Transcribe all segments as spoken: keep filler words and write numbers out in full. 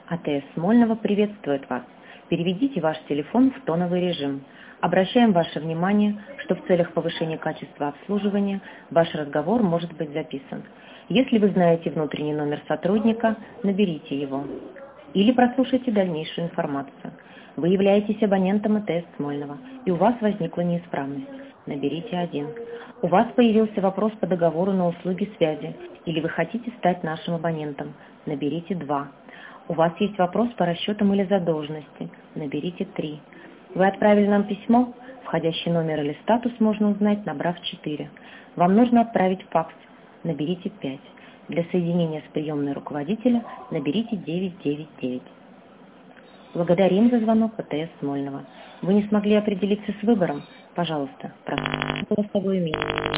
АТС Смольного приветствует вас. Переведите ваш телефон в тоновый режим. Обращаем ваше внимание, что в целях повышения качества обслуживания ваш разговор может быть записан. Если вы знаете внутренний номер сотрудника, наберите его. Или прослушайте дальнейшую информацию. Вы являетесь абонентом АТС Смольного, и у вас возникла неисправность. Наберите один. У вас появился вопрос по договору на услуги связи, или вы хотите стать нашим абонентом. Наберите два. У вас есть вопрос по расчетам или задолженности. Наберите три. Вы отправили нам письмо, входящий номер или статус можно узнать, набрав четыре. Вам нужно отправить факс. Наберите пять. Для соединения с приемной руководителя наберите девять девять девять. Благодарим за звонок АТС Смольного. Вы не смогли определиться с выбором? Пожалуйста, прослушайте голосовую миссию.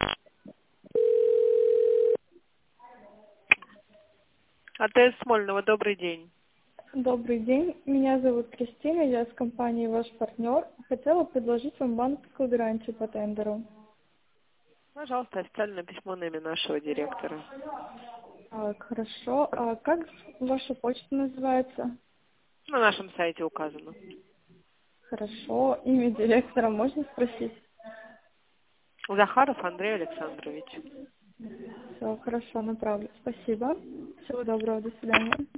АТС Смольного, добрый день. Добрый день, меня зовут Кристина, я с компанией «Ваш партнер». Хотела предложить вам банковскую гарантию по тендеру. Пожалуйста, официальное письмо на имя нашего директора. Так, хорошо. А как ваша почта называется? На нашем сайте указано. Хорошо. Имя директора можно спросить? Захаров Андрей Александрович. Все, хорошо, направлю. Спасибо. Всего доброго, до свидания.